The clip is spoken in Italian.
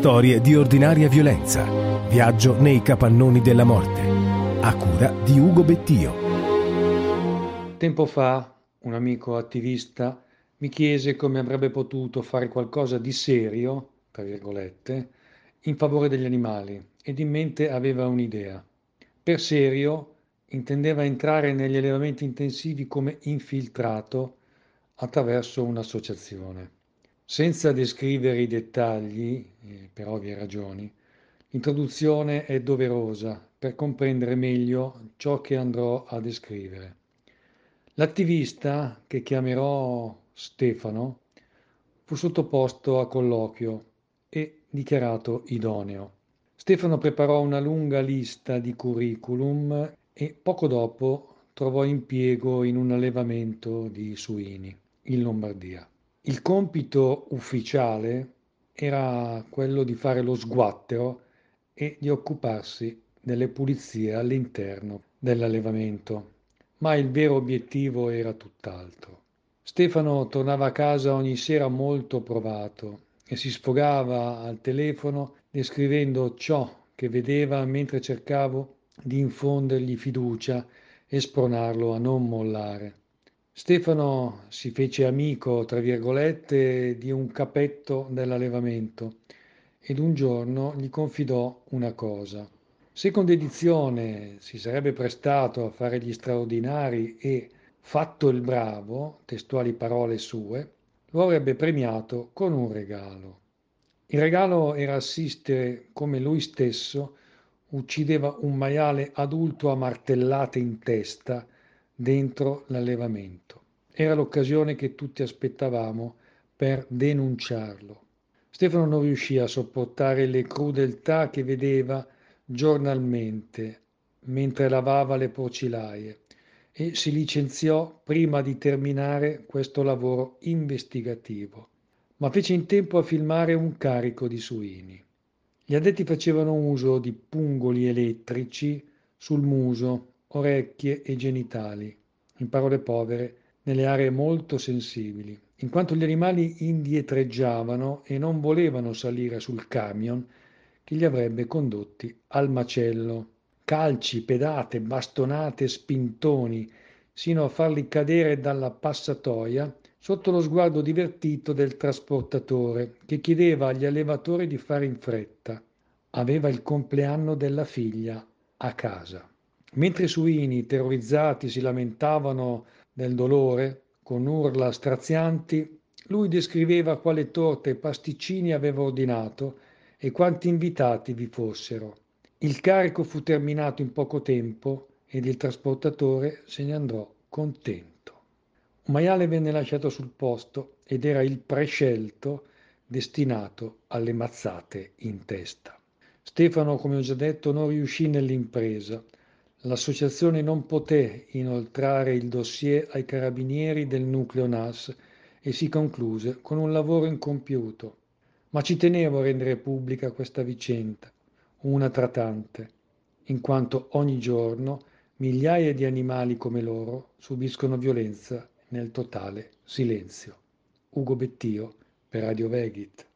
Storie di ordinaria violenza. Viaggio nei capannoni della morte. A cura di Ugo Bettio. Tempo fa un amico attivista mi chiese come avrebbe potuto fare qualcosa di serio, tra virgolette, in favore degli animali ed in mente aveva un'idea. Per serio intendeva entrare negli allevamenti intensivi come infiltrato attraverso un'associazione. Senza descrivere i dettagli, per ovvie ragioni, l'introduzione è doverosa per comprendere meglio ciò che andrò a descrivere. L'attivista, che chiamerò Stefano, fu sottoposto a colloquio e dichiarato idoneo. Stefano preparò una lunga lista di curriculum e poco dopo trovò impiego in un allevamento di suini in Lombardia. Il compito ufficiale era quello di fare lo sguattero e di occuparsi delle pulizie all'interno dell'allevamento, ma il vero obiettivo era tutt'altro. Stefano tornava a casa ogni sera molto provato e si sfogava al telefono descrivendo ciò che vedeva mentre cercavo di infondergli fiducia e spronarlo a non mollare. Stefano si fece amico, tra virgolette, di un capetto dell'allevamento ed un giorno gli confidò una cosa. Se con dedizione si sarebbe prestato a fare gli straordinari e fatto il bravo, testuali parole sue, lo avrebbe premiato con un regalo. Il regalo era assistere come lui stesso uccideva un maiale adulto a martellate in testa dentro l'allevamento. Era l'occasione che tutti aspettavamo per denunciarlo. Stefano non riuscì a sopportare le crudeltà che vedeva giornalmente mentre lavava le porcilaie e si licenziò prima di terminare questo lavoro investigativo, ma fece in tempo a filmare un carico di suini. Gli addetti facevano uso di pungoli elettrici sul muso, orecchie e genitali, in parole povere, nelle aree molto sensibili, in quanto gli animali indietreggiavano e non volevano salire sul camion che li avrebbe condotti al macello. Calci, pedate, bastonate, spintoni, sino a farli cadere dalla passatoia sotto lo sguardo divertito del trasportatore, che chiedeva agli allevatori di fare in fretta. Aveva il compleanno della figlia a casa. Mentre i suini, terrorizzati, si lamentavano del dolore, con urla strazianti, lui descriveva quale torte e pasticcini aveva ordinato e quanti invitati vi fossero. Il carico fu terminato in poco tempo ed il trasportatore se ne andò contento. Un maiale venne lasciato sul posto ed era il prescelto destinato alle mazzate in testa. Stefano, come ho già detto, non riuscì nell'impresa. L'associazione non poté inoltrare il dossier ai carabinieri del nucleo NAS e si concluse con un lavoro incompiuto. Ma ci tenevo a rendere pubblica questa vicenda, una tra tante, in quanto ogni giorno migliaia di animali come loro subiscono violenza nel totale silenzio. Ugo Bettio per Radio Vegit.